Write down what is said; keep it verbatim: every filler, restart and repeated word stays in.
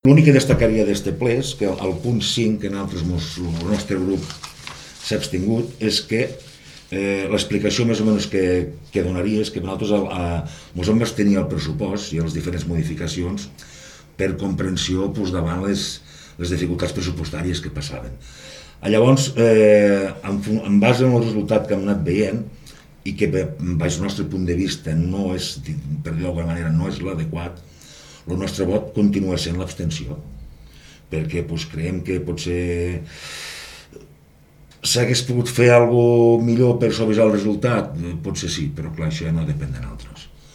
L'únic que destacaria d'este ple és que al punt cinc, que nosaltres, el nostre grup s'ha abstingut, és que eh, l'explicació més o menys que, que donaria és que nosaltres ens hem abstenir el pressupost i les diferents modificacions per comprensió pues, davant les, les dificultats pressupostàries que passaven. Llavors, eh, en, en base al resultat que hem anat veient i que, baix el nostre punt de vista, no és, per dir d'alguna manera, no és l'adequat, el nostre vot continua sent l'abstenció, perquè pues, creiem que potser s'hagués pogut fer alguna cosa millor per suavitzar el resultat, potser sí, però clar, això ja no depèn de nosaltres.